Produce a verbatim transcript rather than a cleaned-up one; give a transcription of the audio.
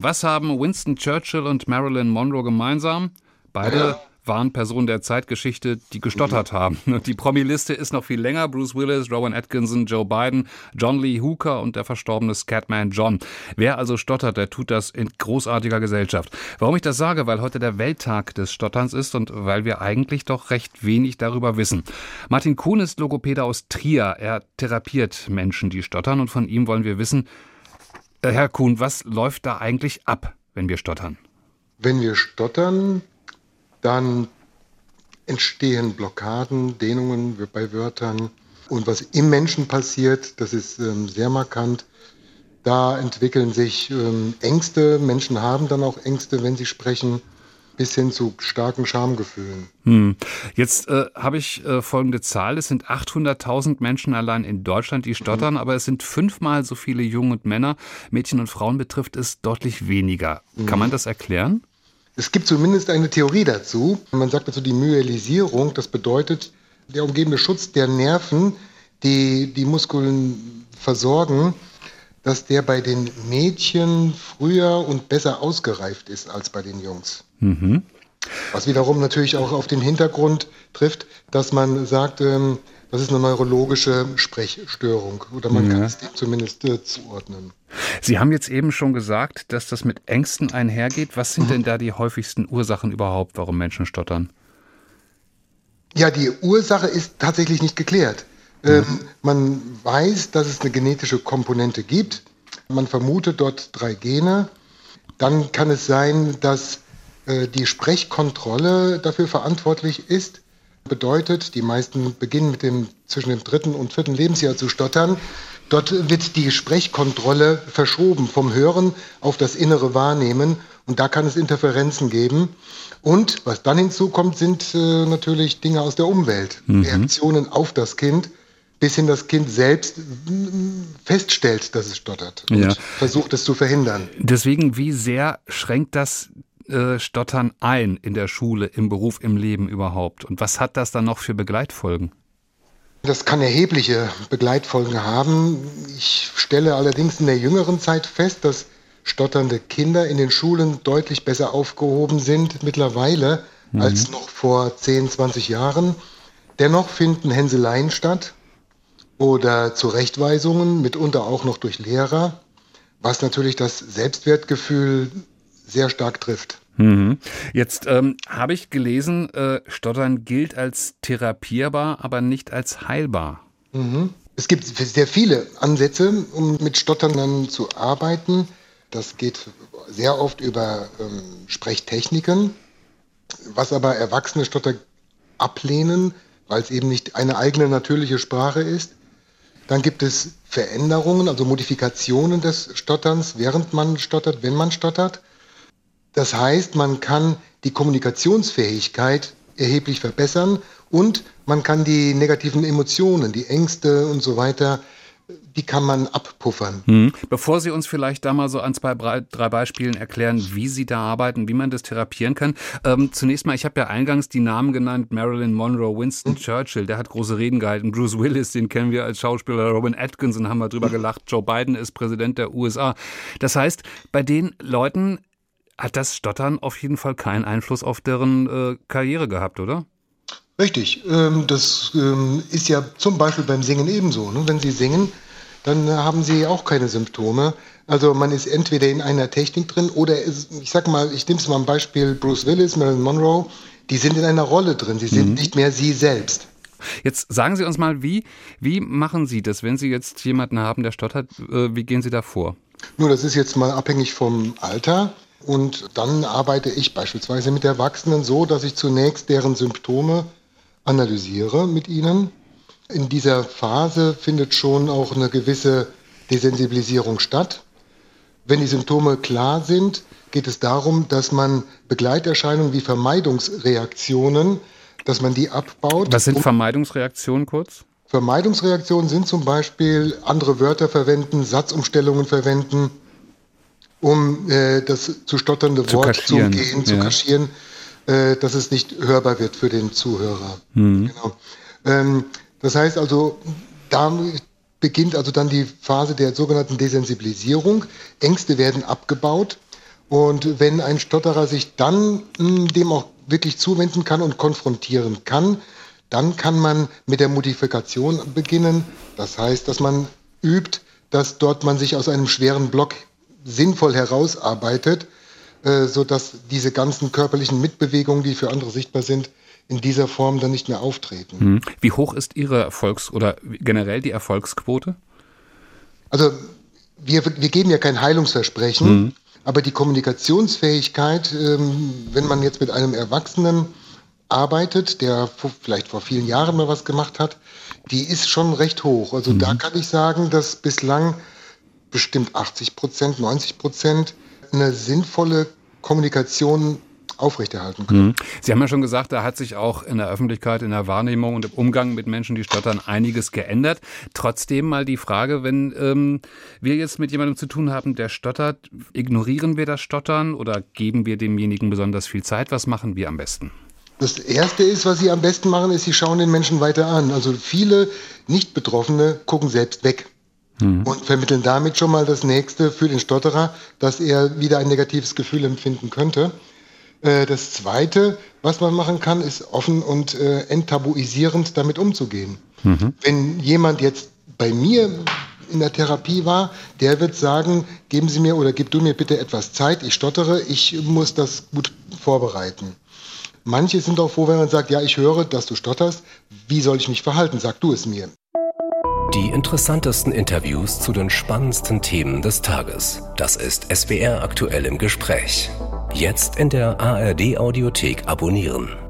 Was haben Winston Churchill und Marilyn Monroe gemeinsam? Beide ja. waren Personen der Zeitgeschichte, die gestottert mhm. haben. Die Promiliste ist noch viel länger. Bruce Willis, Rowan Atkinson, Joe Biden, John Lee Hooker und der verstorbene Scatman John. Wer also stottert, der tut das in großartiger Gesellschaft. Warum ich das sage? Weil heute der Welttag des Stotterns ist und weil wir eigentlich doch recht wenig darüber wissen. Martin Kuhn ist Logopäde aus Trier. Er therapiert Menschen, die stottern, und von ihm wollen wir wissen, äh, Herr Kuhn, was läuft da eigentlich ab, wenn wir stottern? Wenn wir stottern, dann entstehen Blockaden, Dehnungen bei Wörtern. Und was im Menschen passiert, das ist ähm, sehr markant. Da entwickeln sich ähm, Ängste. Menschen haben dann auch Ängste, wenn sie sprechen, bis hin zu starken Schamgefühlen. Hm. Jetzt äh, habe ich äh, folgende Zahl. Es sind achthunderttausend Menschen allein in Deutschland, die stottern, mhm. aber es sind fünfmal so viele Junge und Männer. Mädchen und Frauen betrifft es deutlich weniger. Mhm. Kann man das erklären? Es gibt zumindest eine Theorie dazu. Man sagt dazu die Myelinisierung. Das bedeutet, der umgebende Schutz der Nerven, die die Muskeln versorgen, dass der bei den Mädchen früher und besser ausgereift ist als bei den Jungs. Mhm. Was wiederum natürlich auch auf den Hintergrund trifft, dass man sagt, ähm, das ist eine neurologische Sprechstörung oder man ja. kann es dem zumindest äh, zuordnen. Sie haben jetzt eben schon gesagt, dass das mit Ängsten einhergeht. Was sind mhm. denn da die häufigsten Ursachen überhaupt, warum Menschen stottern? Ja, die Ursache ist tatsächlich nicht geklärt. Mhm. Ähm, man weiß, dass es eine genetische Komponente gibt. Man vermutet dort drei Gene. Dann kann es sein, dass äh, die Sprechkontrolle dafür verantwortlich ist. Bedeutet, die meisten beginnen mit dem zwischen dem dritten und vierten Lebensjahr zu stottern. Dort wird die Sprechkontrolle verschoben vom Hören auf das innere Wahrnehmen und da kann es Interferenzen geben. Und was dann hinzukommt, sind äh, natürlich Dinge aus der Umwelt, mhm. Reaktionen auf das Kind, bis hin das Kind selbst feststellt, dass es stottert und ja. versucht es zu verhindern. Deswegen, wie sehr schränkt das äh, Stottern ein in der Schule, im Beruf, im Leben überhaupt? Und was hat das dann noch für Begleitfolgen? Das kann erhebliche Begleitfolgen haben. Ich stelle allerdings in der jüngeren Zeit fest, dass stotternde Kinder in den Schulen deutlich besser aufgehoben sind mittlerweile mhm. als noch vor zehn, zwanzig Jahren. Dennoch finden Hänseleien statt oder Zurechtweisungen, mitunter auch noch durch Lehrer, was natürlich das Selbstwertgefühl sehr stark trifft. Mhm. Jetzt ähm, habe ich gelesen, äh, Stottern gilt als therapierbar, aber nicht als heilbar. Mhm. Es gibt sehr viele Ansätze, um mit Stotternden zu arbeiten. Das geht sehr oft über ähm, Sprechtechniken, was aber erwachsene Stotter ablehnen, weil es eben nicht eine eigene natürliche Sprache ist. Dann gibt es Veränderungen, also Modifikationen des Stotterns, während man stottert, wenn man stottert. Das heißt, man kann die Kommunikationsfähigkeit erheblich verbessern und man kann die negativen Emotionen, die Ängste und so weiter, die kann man abpuffern. Hm. Bevor Sie uns vielleicht da mal so an zwei, drei Beispielen erklären, wie Sie da arbeiten, wie man das therapieren kann. Ähm, zunächst mal, ich habe ja eingangs die Namen genannt, Marilyn Monroe, Winston hm. Churchill, der hat große Reden gehalten. Bruce Willis, den kennen wir als Schauspieler. Rowan Atkinson, haben wir drüber hm. gelacht. Joe Biden ist Präsident der U S A. Das heißt, bei den Leuten hat das Stottern auf jeden Fall keinen Einfluss auf deren äh, Karriere gehabt, oder? Richtig. Ähm, das ähm, ist ja zum Beispiel beim Singen ebenso. Ne? Wenn Sie singen, dann haben Sie auch keine Symptome. Also man ist entweder in einer Technik drin oder, ist, ich sag mal, ich nehme es mal ein Beispiel, Bruce Willis, Marilyn Monroe, die sind in einer Rolle drin. Sie sind mhm. nicht mehr Sie selbst. Jetzt sagen Sie uns mal, wie, wie machen Sie das, wenn Sie jetzt jemanden haben, der stottert, äh, wie gehen Sie da vor? Nun, das ist jetzt mal abhängig vom Alter. Und dann arbeite ich beispielsweise mit Erwachsenen so, dass ich zunächst deren Symptome analysiere mit ihnen. In dieser Phase findet schon auch eine gewisse Desensibilisierung statt. Wenn die Symptome klar sind, geht es darum, dass man Begleiterscheinungen wie Vermeidungsreaktionen, dass man die abbaut. Was sind Vermeidungsreaktionen kurz? Vermeidungsreaktionen sind zum Beispiel andere Wörter verwenden, Satzumstellungen verwenden, um äh, das zu stotternde zu Wort kaschieren. zu umgehen, zu ja. kaschieren, äh, dass es nicht hörbar wird für den Zuhörer. Mhm. Genau. Ähm, das heißt also, da beginnt also dann die Phase der sogenannten Desensibilisierung. Ängste werden abgebaut Und wenn ein Stotterer sich dann mh, dem auch wirklich zuwenden kann und konfrontieren kann, dann kann man mit der Modifikation beginnen. Das heißt, dass man übt, dass dort man sich aus einem schweren Block sinnvoll herausarbeitet, äh, sodass diese ganzen körperlichen Mitbewegungen, die für andere sichtbar sind, in dieser Form dann nicht mehr auftreten. Wie hoch ist Ihre Erfolgs- oder generell die Erfolgsquote? Also wir, wir geben ja kein Heilungsversprechen, mhm. aber die Kommunikationsfähigkeit, ähm, wenn man jetzt mit einem Erwachsenen arbeitet, der vielleicht vor vielen Jahren mal was gemacht hat, die ist schon recht hoch. Also mhm. da kann ich sagen, dass bislang bestimmt achtzig Prozent, neunzig Prozent eine sinnvolle Kommunikation aufrechterhalten können. Sie haben ja schon gesagt, da hat sich auch in der Öffentlichkeit, in der Wahrnehmung und im Umgang mit Menschen, die stottern, einiges geändert. Trotzdem mal die Frage, wenn ähm, wir jetzt mit jemandem zu tun haben, der stottert, ignorieren wir das Stottern oder geben wir demjenigen besonders viel Zeit? Was machen wir am besten? Das Erste ist, was Sie am besten machen, ist, Sie schauen den Menschen weiter an. Also viele Nicht-Betroffene gucken selbst weg. Hm. Und vermitteln damit schon mal das Nächste für den Stotterer, dass er wieder ein negatives Gefühl empfinden könnte. Das Zweite, was man machen kann, ist offen und äh, enttabuisierend damit umzugehen. Mhm. Wenn jemand jetzt bei mir in der Therapie war, der wird sagen, geben Sie mir oder gib du mir bitte etwas Zeit, ich stottere, ich muss das gut vorbereiten. Manche sind auch froh, wenn man sagt, ja, ich höre, dass du stotterst, wie soll ich mich verhalten, sag du es mir. Die interessantesten Interviews zu den spannendsten Themen des Tages. Das ist S W R aktuell im Gespräch. Jetzt in der A R D Audiothek abonnieren.